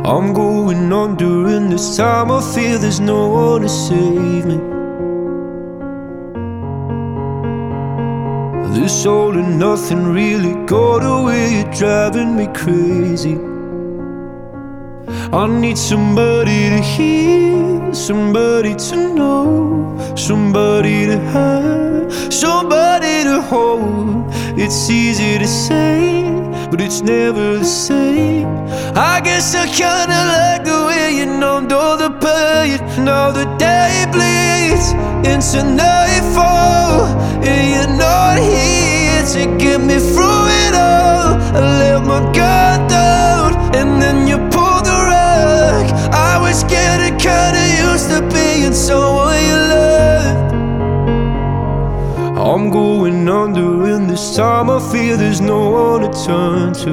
I'm going on during this time. I feel there's no one to save me. This all and nothing really got away, you're driving me crazy. I need somebody to hear, somebody to know, somebody to have, somebody to hold. It's easy to say, but it's never the same. I guess I kinda like the way you numbed all the pain. Now the day bleeds into nightfall, and you're not here to get me through it all. I let my guard down, and then you pulled the rug. I was getting kinda used to being someone you loved. I'm going under, and this time I feel there's no one to turn to.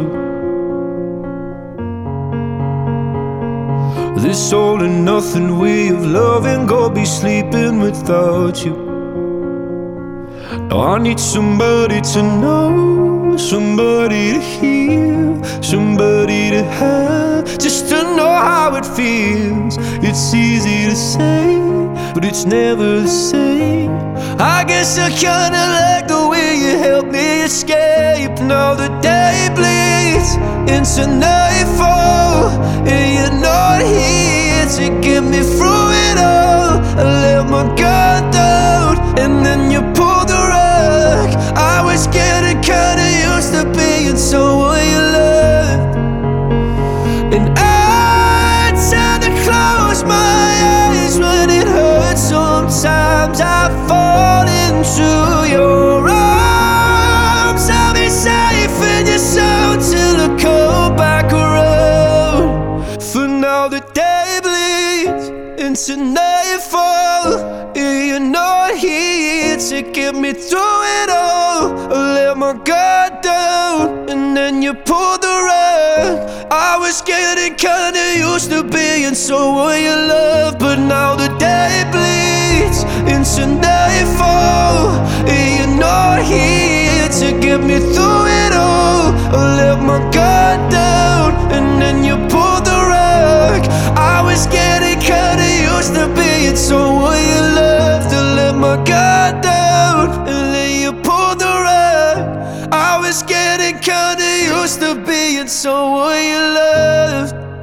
This all and nothing way of loving, go be sleeping without you. Now I need somebody to know, somebody to hear, somebody to have, just to know how it feels. It's easy to say, but it's never the same. I guess I kinda like the way you help me escape. Now the day bleeds into nightfall, and you're not here to get me through it all. I let my guard down, and then you pulled the rug. I was getting kinda used to being someone you loved, and I tend to close my eyes when it hurts. Sometimes I fall into your arms. I'll be safe in your soul till I come back around. For now the day bleeds into nightfall, and you're not here to get me through it all. I let my guard down, and then you pulled the rug. I was getting kinda used to being someone you love, but now the day bleeds into nightfall, and you're not here to get me through it all. I let my guard down, and then you pulled the rug. I was getting kinda used to being someone you loved. I let my guard down, and then you pulled the rug. I was getting kinda used to being someone you loved.